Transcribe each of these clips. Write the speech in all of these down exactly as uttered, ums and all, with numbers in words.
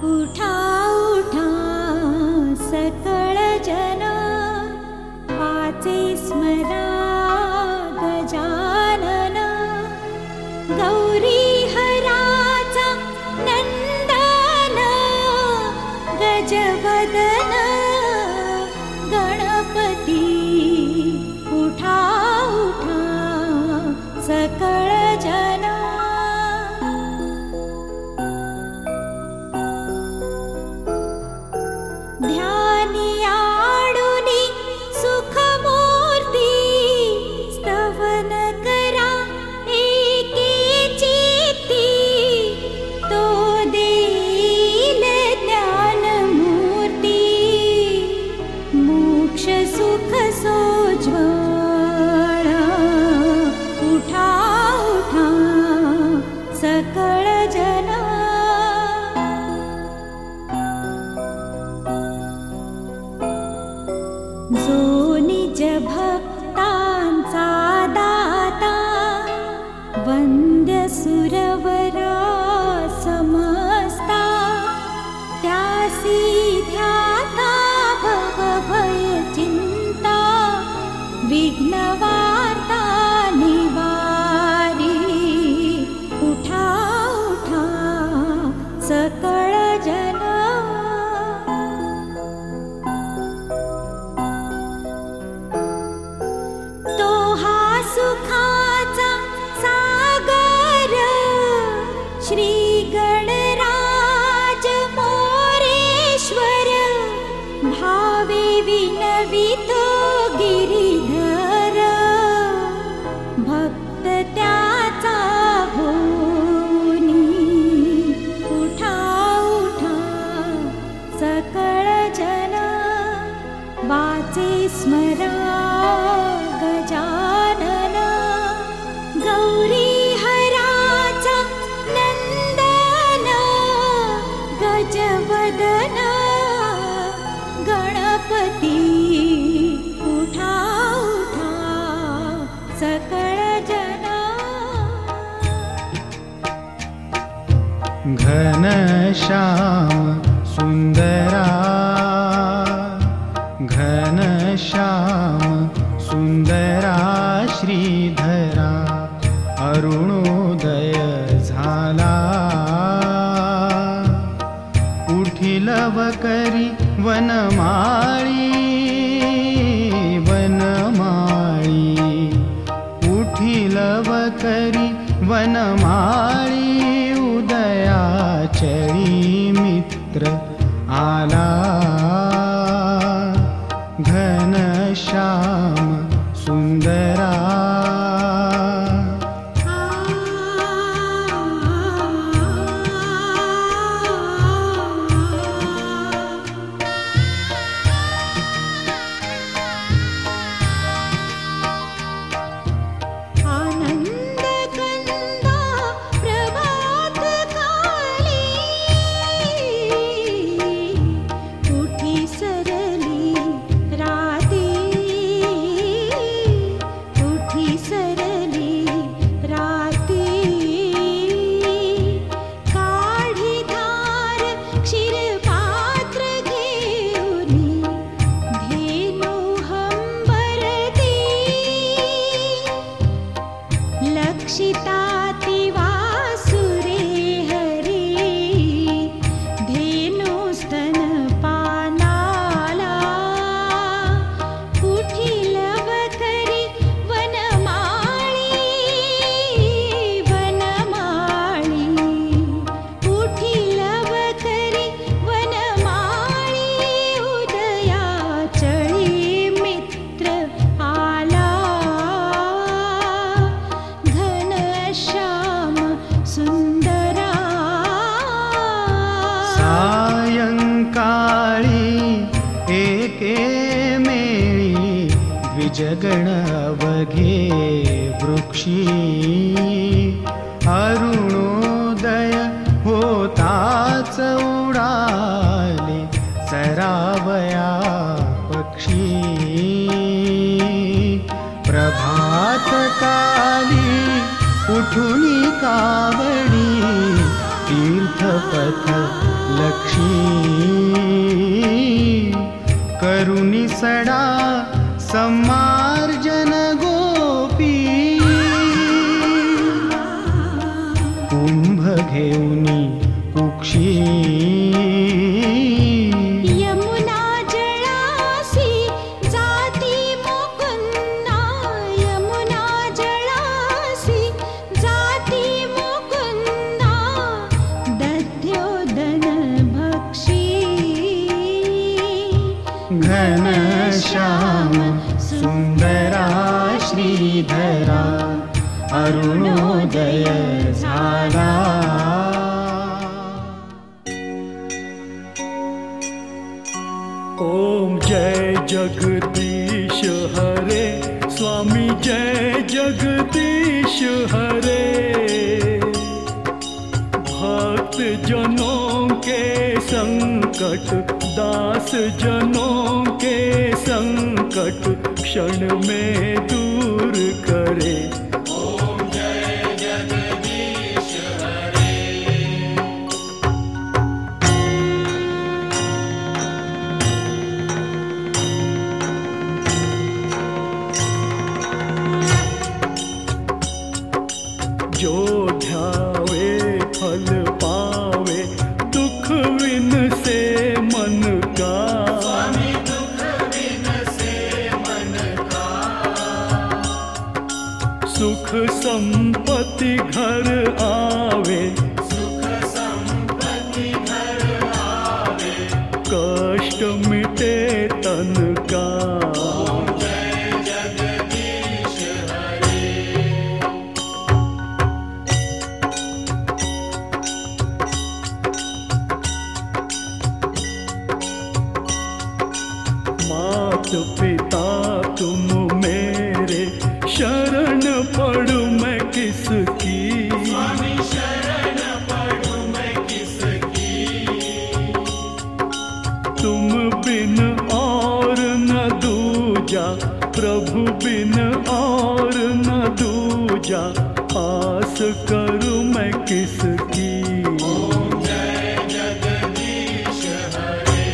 उठा उठा सकळ जन, वाचे स्मरा गजानन. गौरी हराचा नंदन, गजवदन गणपती. उठा उठा सकळ जन. ध्यानियाडुनी सुखमूर्ती, स्तवन करा एके चित्ती. तो देईल ज्ञानमूर्ती, मोक्ष सुख सोज्वळ. उठा उठा सकळ जन. जो निज भक्तांचा दाता, वंद्य सुरवरा समस्ता. त्यासी ध्याता भव भय चिंता, विघ्नवार्ता निवारी. उठा उठा सकळ जन. तो हा सुखाचा सागर, श्री गणराज मोरेश्वर. भावे विनवितो गिरिधर, भक्त त्याचा होनी. उठा उठा सकळ जन, वाचे स्मरा गजानन. गौरी हराचा नंदन, गजवदन गणपती. उठा उठा सकळ जन. घनश्याम सुंदरा, घनश्याम सुंदरा श्रीधरा. अरुणोदय झाला, उठिलव करी वनमाळी. वनमाळी उठिलव करी वनमाळी. उदयाचळी मित्र आला, घनश्याम सुंदरा. आनंद कंदा प्रभात काली, उठी सरली राती. उठी सरली राती. काढी धार क्षीरपात्र घेऊनी, धेनु हंबरती. लक्षिता ती वासुरे हरी, धेनु स्तनपानाला. उठिलव करी वनमाळी. वनमाळी उठिलव करी वनमाळी. उदयाचळी मित्र आला, घनश्याम सुंदरा. सायंकाळी एके मेळी, द्विजगण अवघे वृक्षी. अरुणोदय होताच उडाले, सरावया पक्षी. प्रभात काली उठुनी कावडी, तीर्थपथ लक्ष्मी करुणी सडा समार्जन गोपी कुंभ घेऊनी कुक्षी यमुना जळासी जाती मुकुंदा यमुना जळासी जाती मुकुंदा दध्योदन भक्षी घनश्याम सुंदरा श्रीधरा अरुणोदय झाला। ओम जय जगदीश हरे स्वामी जय जगदीश हरे। भक्त जनों के संकट दास जनों के संकट क्षण में दूर करे। ओम जय जगदीश हरे। जो ध्यावे फल पावे दुख विन से मन का। स्वामी दुख विन से मन का। सुख संपत्ति घर आवे सुख संपत्ति घर आवे। कष्ट मिटे तन का। ओम जय जगदीश हरे। मात पिता तुम मेरे शरण पड़ू मैं किसकी। स्वामी शरण पड़ूं मैं किसकी। तुम बिन और न दूजा प्रभु बिन और न दूजा आस करूं मैं किसकी। ओम जय जगदीश हरे।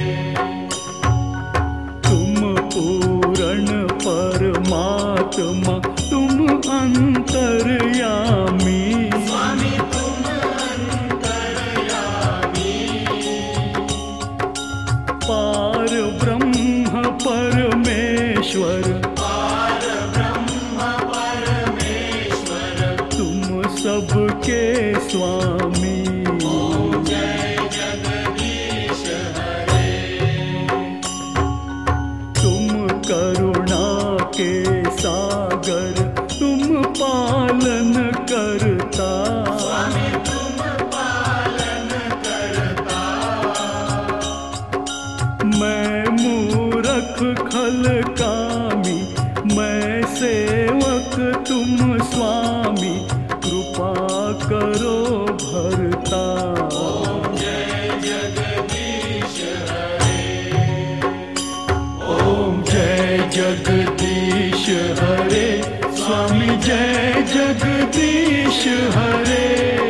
तुम पूर्ण परमात्मा तुम अंतर्यामी। स्वामी तुम अंतर्यामी। पार ब्रह्म परमेश्वर पार ब्रह्म परमेश्वर। तुम सबके स्वामी। ओम जय जगदीश हरे। तुम करुणा के सागर तुम पालन करता। स्वामी तुम पालन करता। मैं मूरख खल कामी मैं सेवक तुम स्वामी कृपा करो भरता। ओम जय जगदीश हरे। ओम जय जगदीश हरे स्वामी जय जगदीश हरे।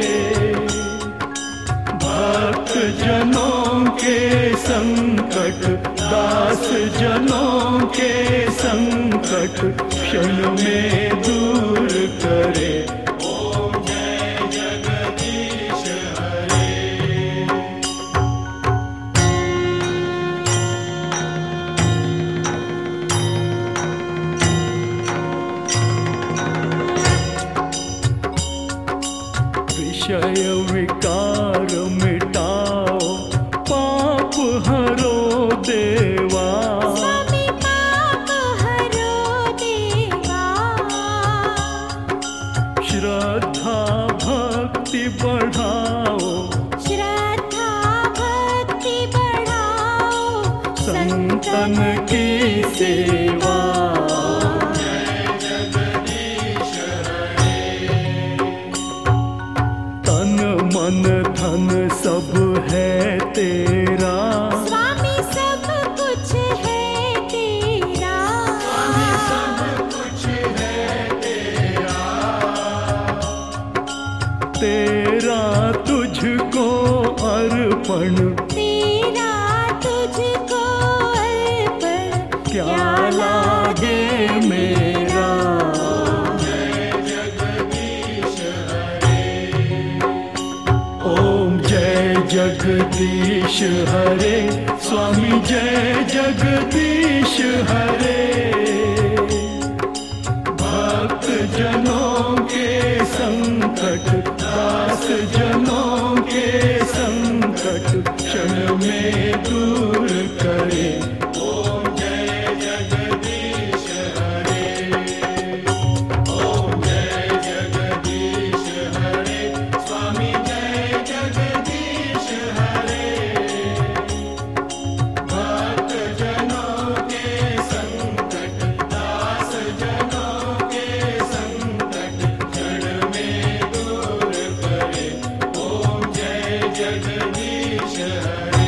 भक्त जनों के संकट दास जनों के संकट क्षण में दूर करे। ओम जय जगदीश हरे। विषय विकार मिटाओ पाप हरो देवा। स्वामी पाप हरो देवा। श्रद्धा भक्ति बढ़ाओ श्रद्धा भक्ति बढ़ाओ संतन की सेवा। तन मन धन सब है तेरा। स्वामी सब कुछ है तेरा। स्वामी सब कुछ है तेरा। तेरा तुझको अर्पण तेरा तुझको अर्पण क्या लागे मेरा। ओम जय जगदीश हरे, स्वामी जय जगदीश हरे। भक्त जनों के संकट, दास जनों के संकट क्षण में दूर करे। ओम जय जगदीश हरे, ओम जय जगदीश हरे, स्वामी जय जगदीश हरे। भक्त जनों के संकट, दास जनों के संकट क्षण में दूर करे। ओम जय जगदीश हरे।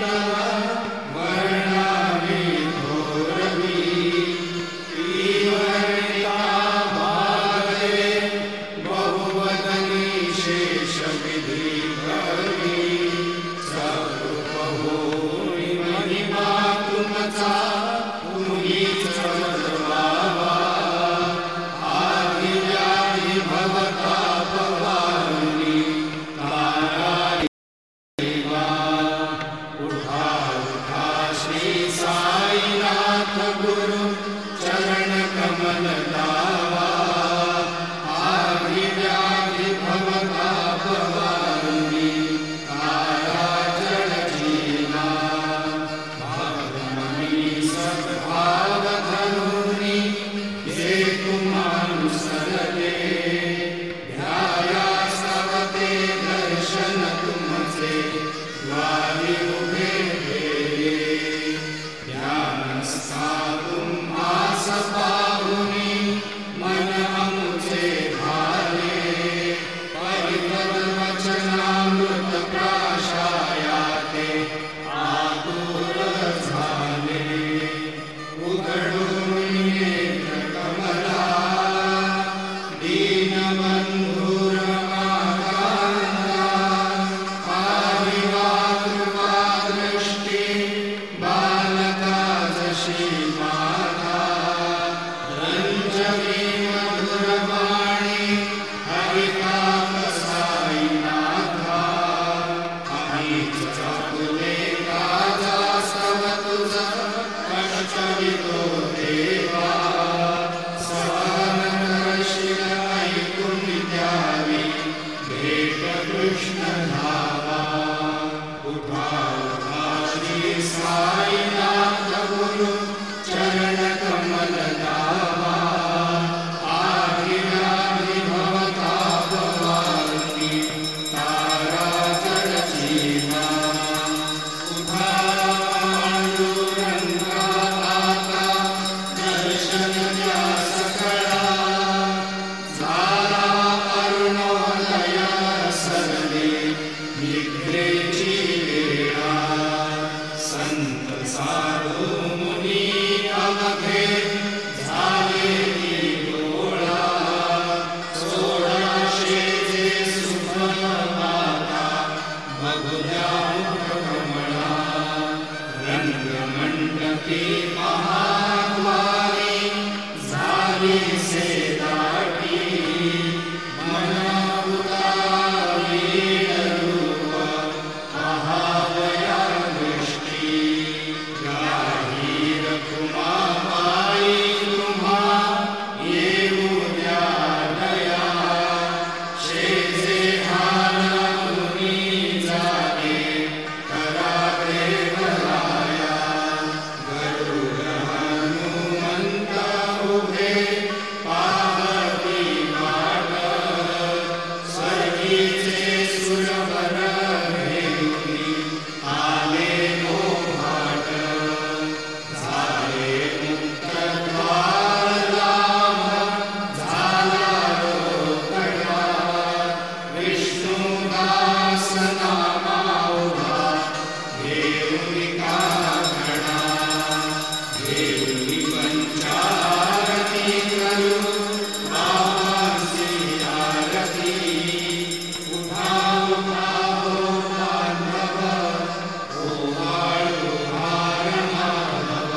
Amen. साईनाथ गुरु चरण कमल लावा आगिरादि भवताप वारुणी तारा जल जीवा उद्धारा पांडुरंगा आता दर्शन द्या सकळा झाला अरुणोदय सरले निद्रेची वेळा संत साधू मुनी अवघे झाले की डोळा सोळाशेचे सुफल माता बघुद्या मुखकमळा रंगमंडपी महाद्वारी झाली से दाटी मना उतारी रूप पहावया दृष्टी गाही रखुमाबाई तुम्हा येऊ द्या दया शेजे हाल तुम्ही जागे करा देवराया गरुड हनुमंत उभे पाहती वाट स्वर्गीचे सुरवर घेऊनी आले मोहाट झाले मुक्त द्वार लाभ झाला रोकडा विष्णुदास नामा उभा घेऊनी काकडा घेऊनी पंचारती करू बाबांची आरती उभा उभा हो बांधव ओवाळू हार माधव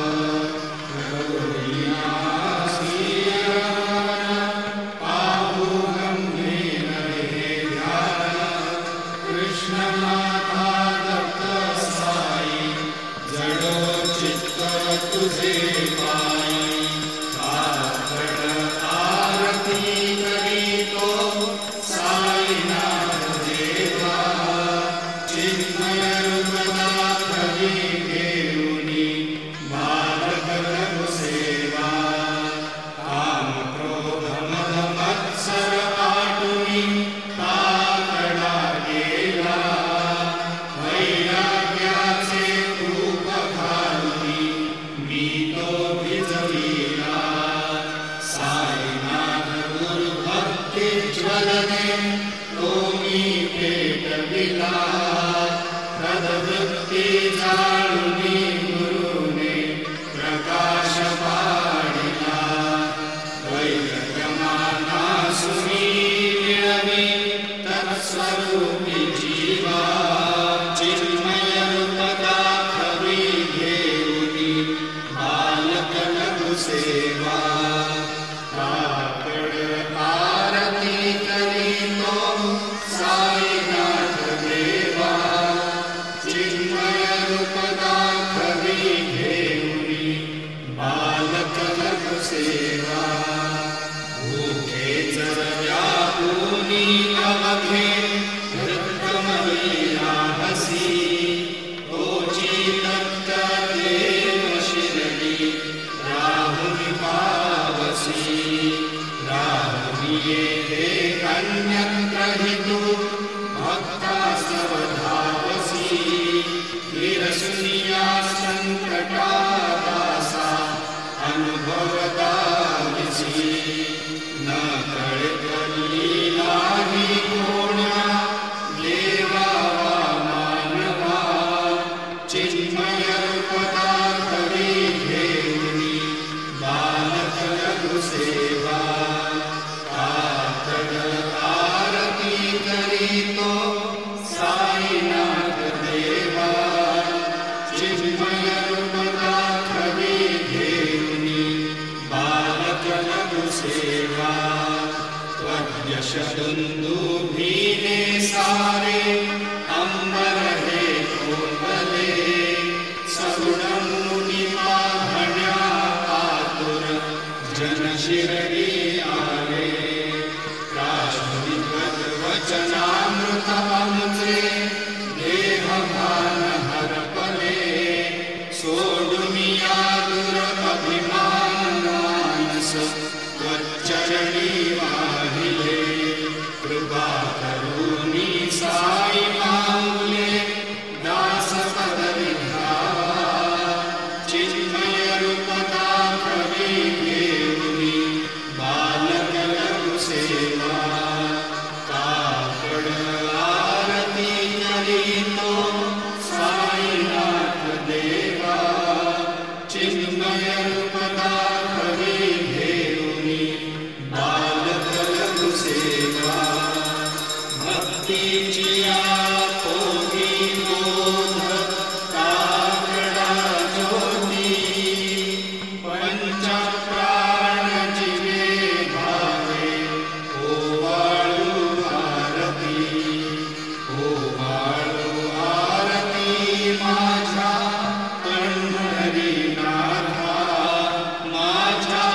गौरीनासी रमण पाहू गंभीर हे ध्यान कृष्ण माता दत्त साई जडो चित्त तुझे पायी काकड आरती करीतो साईनाथ देवा चिन्मय रूप दाखवी घेऊनी बालक लघु सेवा काम क्रोध मद मत्सर आटुनी काकडा गेला वैराग्याचे तूप घालुनी मी तो भिजविला साईनाथ गुरु भक्ती ज्वलने तो मी पेटविला तद्वृत्ती जाळुनी गुरुने प्रकाश पाडिला वैरगमानासुनी मिळवी तत्स्वरूपी जीवा चिन्मय रूप दाखवी घेऊनी बालक लघु सेवा काकड आरती करीतो साईनाथ देवा चिन्मय रूप दाखवी घेऊनी बालक लघु सेवा भूखे जर व्यापुनी अवघे नृत्यमयीया हसी तोची दत्त देव शिरली राहुनी पावसी राहुनी येथे अन्यत्र हितू भक्तास्तव धावसी विरसुनिया संकटा दासा अनुभवदाविसी न कळकली नाही कोण्या देवा वा मानवा चिन्मय रूप दाखवी घेऊनी बालक लघु सेवा काकड आरती करीतो साईनाथ देवा चिन्मय रूप दाखवी घेऊनी बालक लघु सेवा त्वद्यश दुंदुभीने सारे अंबर हे कोंबले सगुण मुनी पाहण्या आतुर जन शिरडी आले राष्ट्रविद्वत वचनामृत अमृते देह भान हरपले सोडुनिया दुर अभिमान मानस त्वच्चरणी वाहिले कृपा करुणी साई माऊले दास पद विधावा चिन्मय रूप दाखवी घेऊनी बालक लघु सेवा कापड आरती करीतो साईनाथ देवा चिन्मय रूप दाखवी घेऊनी बालक लघु सेवा भक्तीची पोथी बोध काकडा ज्योती पंचप्राण जीवे भावे ओवाळू आरती ओवाळू आरती माझ्या पंढरीनाथा माझ्या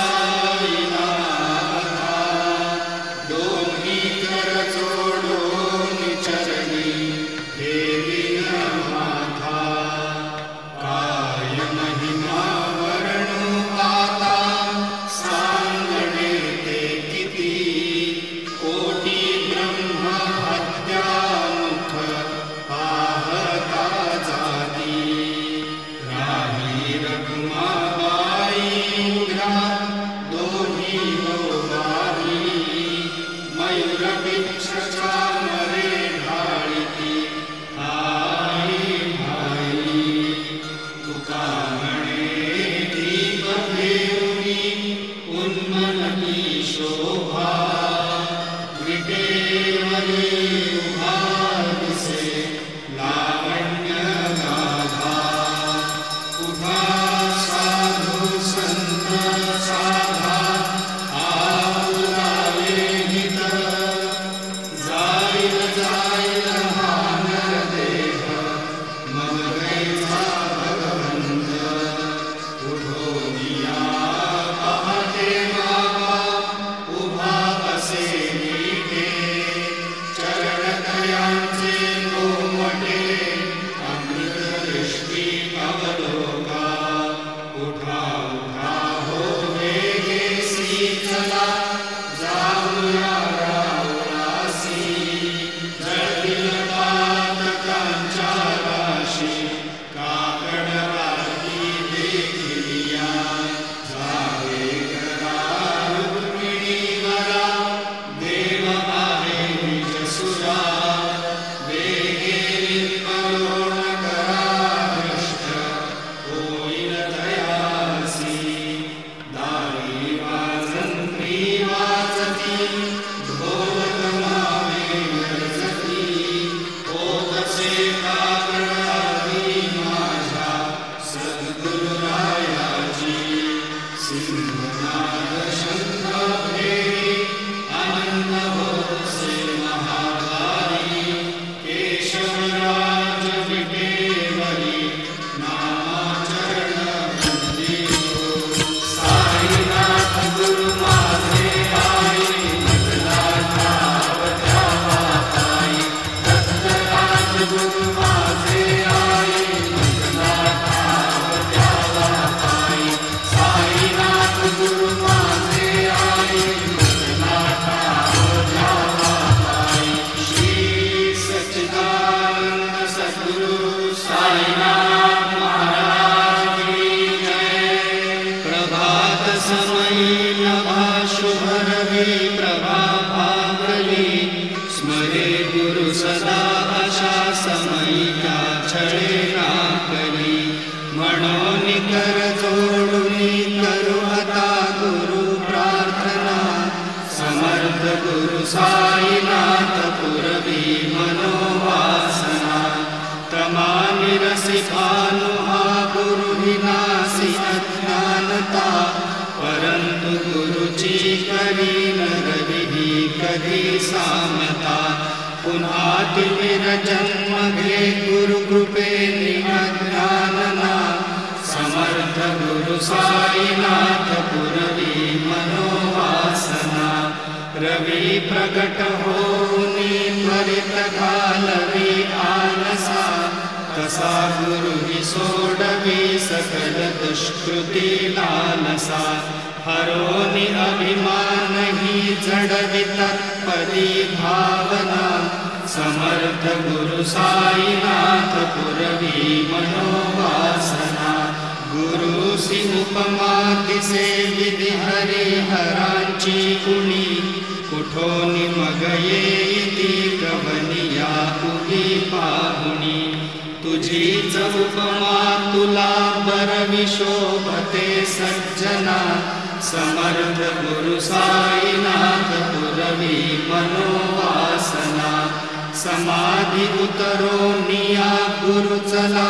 साईनाथा दोन्ही कर जोडून चरणी ठेवीन माथा काय महिमा वर्णू आता सांगणे ते किती कोटी ब्रह्म हत्यामुख पाहता जाती राही रघुमाबाई उघ्रा दोन्ही लोबारी मयूर बिच्छा मरे ढाळीती आई भाई तुका म्हणे दीप घेऊनी उन्मनती शोभा विटेवरी उभा दिसे लावण्य गाभा उभा साधू संत साधा आपुरावे हित जाईल जाईल हा नरदेह मग गैसा भगवंत उठोनिया पहाटे बाबा उभा असे नीटे चरण दयांचे कोमटे अमृत दृष्टी अवलोका उठा उठा हो वेगेसी चला जाऊया रावळासी जळतील पातकांच्या राशी काकड आरती देखिलिया जावे करा रुक्मिणीवरा देव आहे निजसुरा वेगेरी करुण करा दृष्ट होईल दयासी दारी वाजंत्री वाजती ढोल गमावे गरजती होतसे काकड आरती माझ्या सद्गुरुरायाची सिंहनाद शंख फेरी आनंद होतसे महाभारी केशवराज विटेवरी नामाचरण वंदितो साईनाथ गुरु माझे आई नटनाथा अवध्यावा पायी दत्तराज गुरु माझे आई नटनाथा अवध्यावा पायी साईनाथ गुरु माझे आई नटनाथा अवध्यावा पायी श्री सच्चिदानंद सद्गुरु साईनाथ महाराज की जय प्रभात समयी नभा शुभ रवी प्रभा भागली स्मरे गुरु सदा अशा समयी त्या छळे नाकली म्हणून कर जोडुनी करू आता गुरु प्रार्थना समर्थ गुरु साईनाथ पुरवी मनोवासना तमानि रसी भानु हा गुरु विनासी अज्ञानता परंतु गुरुची करी नरविधी कधी साम्यता पुन्हा तिमिर जन्म घे गुरु कृपेने अज्ञानना समर्थ गुरु साईनाथ पुरवी मनोवासना रवी प्रगट होऊनी त्वरित घालवी आनसा तसा गुरु ही सोड भरवी सकल दुष्कृती लालसा हरोनि अभिमान ही जडवी तत्पदी भावना समर्थ गुरु साईनाथ पुरवी मनोवासना गुरुसी उपमा दिसे विधि हरिहरांची कुणी कुठोनी मग येती कवनिया उगी पाहुणी तुझीच उपमा तुला बरवी शोभते सज्जना समर्थ गुरु साईनाथ पुरवी मनोवासना समाधी उतरो निया गुरु चला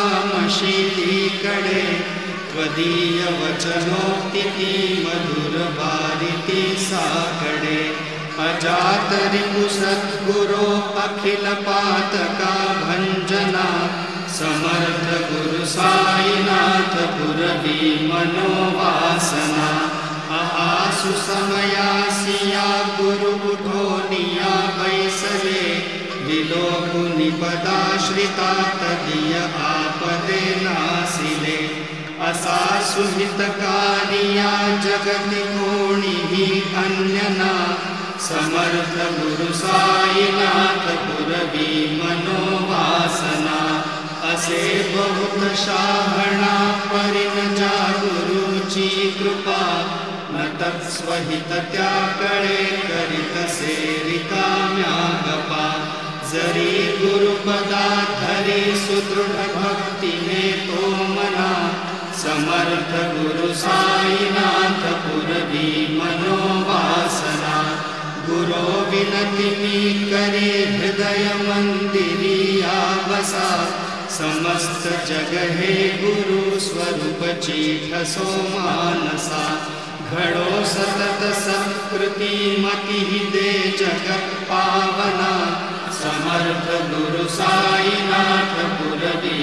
मशिदीकडे त्वदीय वचनोक्ती मधुर बारिती साकडे अजात रिपु सद्गुरो अखिल पातका भंजना समर्थ गुरु साईनाथ पुरवी मनोवासना आसु समयासिया गुरु उठोनिया बैसले विलोकुनि पदाश्रिता तदीय आपदे नासिले असा सुहितकारिया जगति कोणिही अन्यना समर्थ गुरु साईनाथ पुरवी मनोवासना असे बहुत शाहणा परिन जा गुरुची कृपा न तत्स्वहित त्याकडे करीतसे रिकाम्या गपा जरी गुरुपदा धरी सुदृढ भक्तीने तो मना समर्थ गुरु साईनाथ पुरवी मनोवासना गुरो विनती मी करे हृदय मंदिरिया बसा समस्त जग हे गुरु स्वरूप चीठ सो मानसा घडो सतत सत्कृती मती दे जगत पावना समर्थ गुरु साईनाथ पुरवी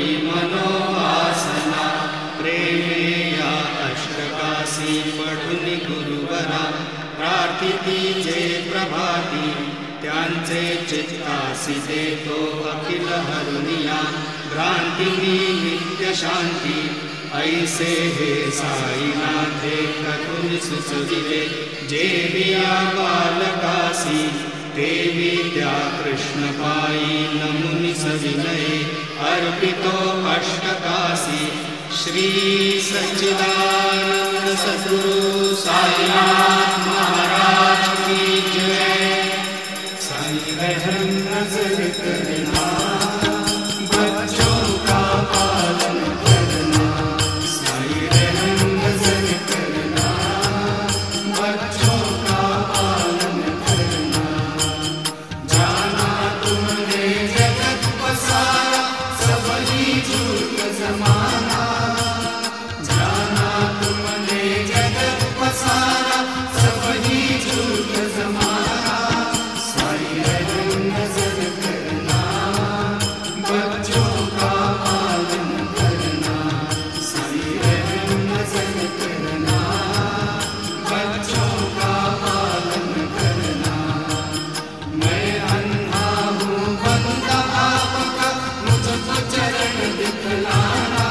मनोवासना प्रेमे या अष्टकासी पढुनी गुरुवरा प्रार्थिती जे प्रभाती त्यांचे चित्तासी देतो अखिल हरुनिया भ्रांती नित्य शांती ऐसे हे साईनाथे करुणी सुचविले जे विया बालकासी देवी त्या कृष्ण पायी नमुनि सविनये अर्पितो अष्टकासी श्री सच्चिदानंद सद्गुरु साईनाथ महाराज की जय। साई रहम नजर करना बच्चों का पालन करना साई रहम नजर करना बच्चों का पालन करना जाना तुमने जगत पसारा सब ही झूठ जमाना जाना तुमने जगत पसारा सब ही झूठ जमाना साई रहम नजर करना बच्चों का पालन करना साई रहम नजर करना बच्चों का पालन करना मैं अंधा हूँ बंदा आपका मुझको चरण दिखलाना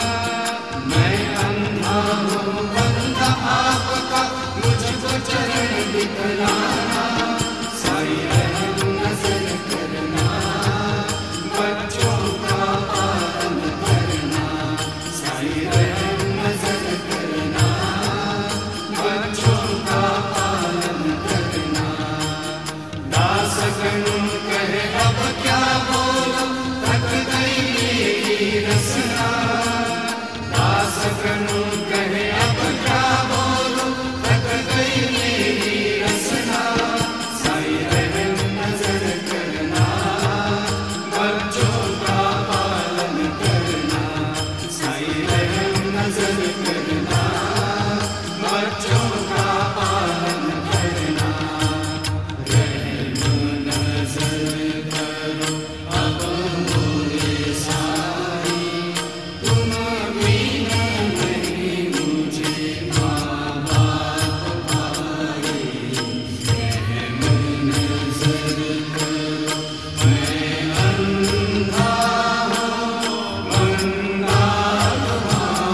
मैं अंधा हूँ बंदा आपका मुझको चरण दिखलाना साई रहम नजर करना बच्चों का पालन करना साई रहम नजर करना बच्चों का पालन करना दास गणों कहे अब क्या बोलो थक गई मेरी रसना दास गणों कहे अब क्या बोलो थक गई मेरी रसना साई रहम नजर करना बच्चों का पालन करना साई रहम नजर करना बच्चों का पालन करना रहम नजर करो अब मोरे साई तुम बिना नहीं मुझे माँ बाप भाई रहम नजर करो मैं अंधा हूँ बंदा तुम्हारा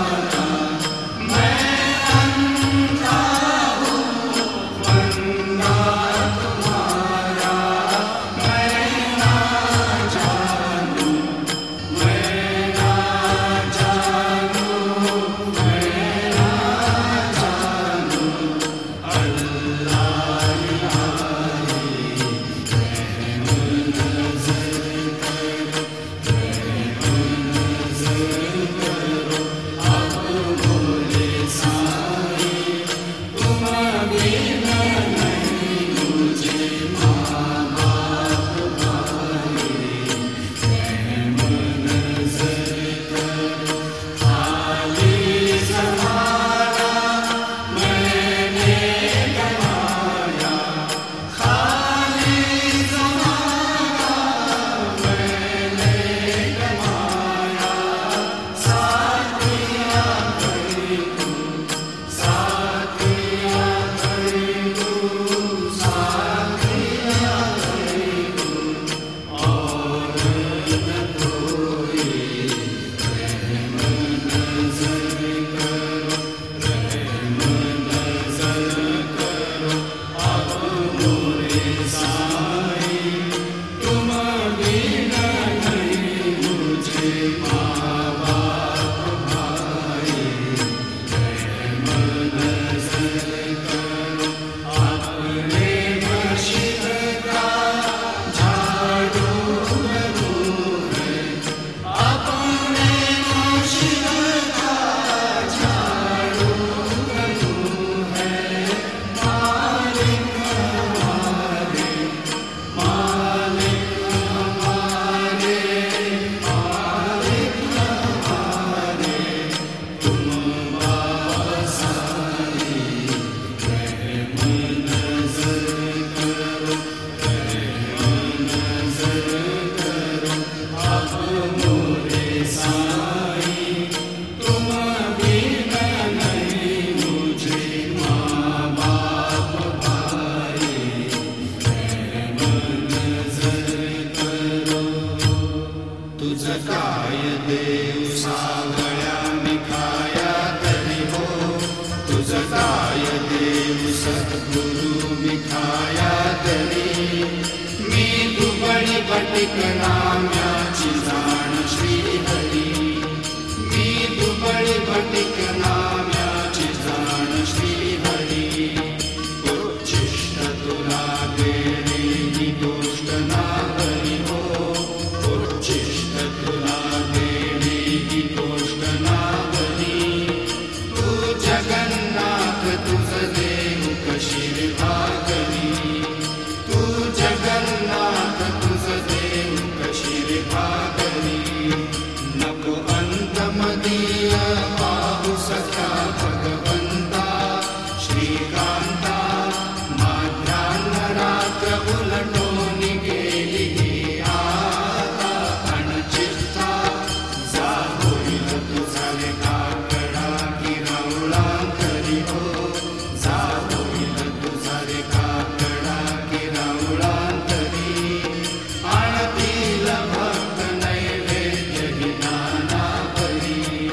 बटिक नाम्याची जाण श्री हरी मी दुबळी बटिक नाम्याची जाण श्री हरी उच्छिष्ट तुला देणे ही गोष्ट ना हरी हो उच्छिष्ट तुला देणे ही गोष्ट ना हरी तू जगन्नाथ तुझ देव कशी भागरी तू जगन्नाथ तुझ देव कशी भागरी नको अंत मदीय पाहू सख्या भगवंता श्रीकांता माध्यान्ह रात्र उलटून गेली ही आता अणचित्ता जा होईल तुझा रे काकडा की राऊळांतरी हो जा होईल तुझा रे काकडा की राऊळांतरी आणतील भक्त नैवेद्य ही नाना परी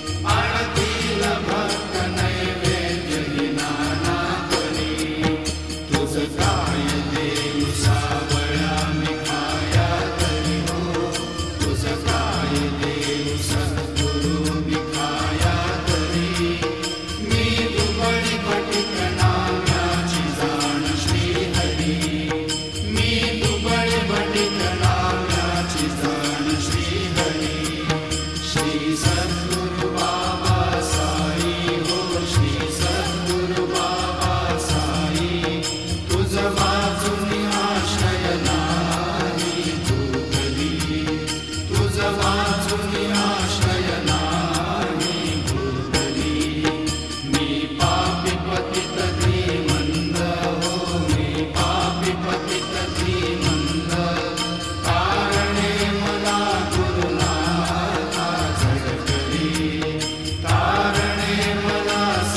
आणतील भक्त नैवेद्य ही नाना परी तुझ काय देव सावळा मी खाया तरी हो तुझ काय देव सद्गुरु मी खाया तरी मी दुबळी बटिक नाम्याची जाण श्री हरी मी दुबळी बटिक नाम्याची जाण श्री हरी श्री सद्गुरु बाबा साई हो श्री सद्गुरु बाबा साई तुझ वाचून आश्रय नाही भूतली तुझ वाचून आश्रय नाही भूतली मी पापी पतित धीमंत हो मी पापी पतित धीमंत कारणे मला गुरुनाथा झडकली कारणे मला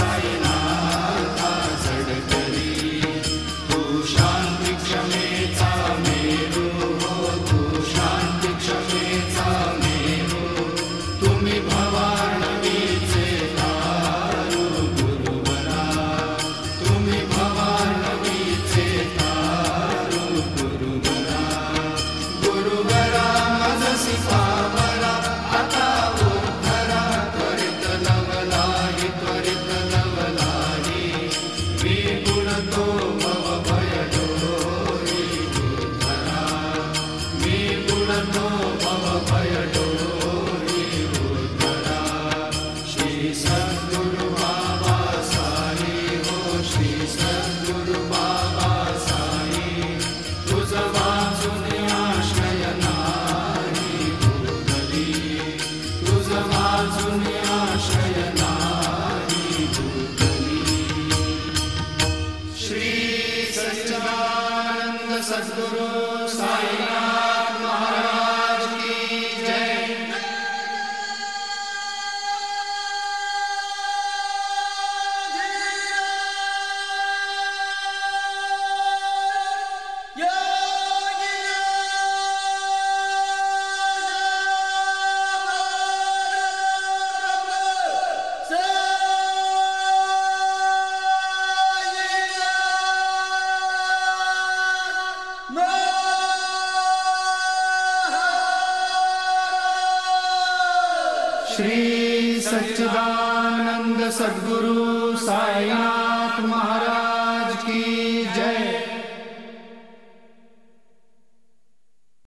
साईनाथा झडकली तू शांती क्षमेचा मेरू हो तू शांती क्षमेचा मेरू तुम्ही भवानवीचे तारू गुरुवरा तुम्ही भवानवीचे तारू गुरुवरा गुरुवरा मजसी पावरा आता उद्धरा त्वरित लवलाही त्वरित लवलाही विपुल तो भव भय डोरी उद्धरा विपुल तो भव भय डोरी उद्धरा श्री सद्गुरु बाबा साई हो श्री सद्गुरु बाबा साई तुझ वाचून आश्रय नाही भूतली तुझ वाचून आश्रय नाही भूतली श्री सच्चिदानंद सद्गुरु साईनाथ महाराज की जय श्री सच्चिदानंद सद्गुरु साईनाथ महाराज